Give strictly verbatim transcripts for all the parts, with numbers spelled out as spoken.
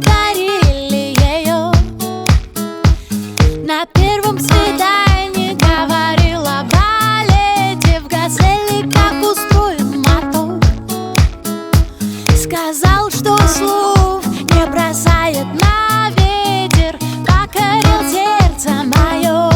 подарили ее. На первом свидании говорила балете в газели, как устроен мотор. Сказал, что слов не бросает на ветер, покорил сердце мое.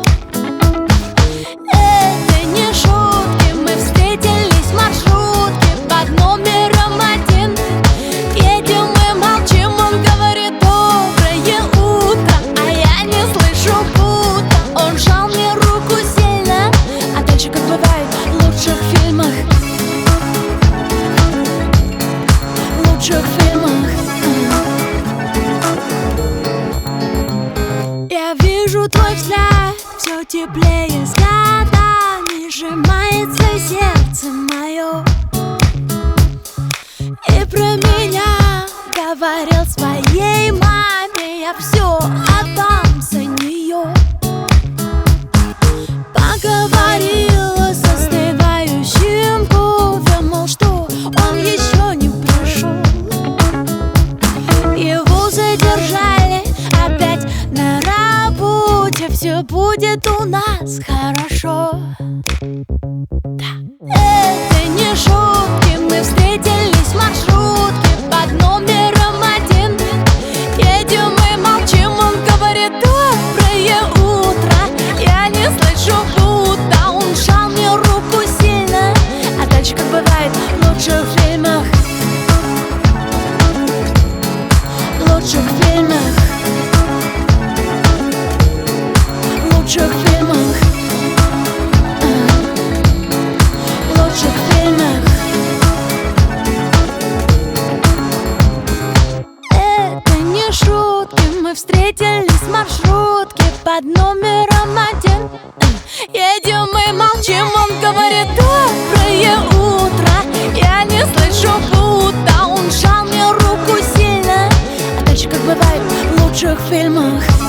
Это не шутки, мы встретились в маршрутке под номером один. Едем и молчим, он говорит доброе утро, а я не слышу, будто он жал мне руку сильно. А дальше, как бывает в лучших фильмах, в лучших фильмах, я вижу твой взгляд, все теплее с годами, сжимается сердце мое. И про меня говорил своей маме, я все отдам за нее. Поговорила с остывающим кофе, мол, что он еще не пришел. Его задержали опять на работе, все будет у нас хорошо. Да. Это не шутки, мы встретились в маршрутке под номером один. Едем и молчим, он говорит доброе утро, я не слышу, будто он жал мне руку сильно. А дальше, как бывает в лучших фильмах, в лучших фильмах, в лучших фильмах, в лучших фильмах. Это не шутки, мы встретились в маршрутке под номером один. Едем и молчим, он говорит доброе утро, я не слышу, будто он жал мне руку сильно. А дальше, как бывает в лучших фильмах.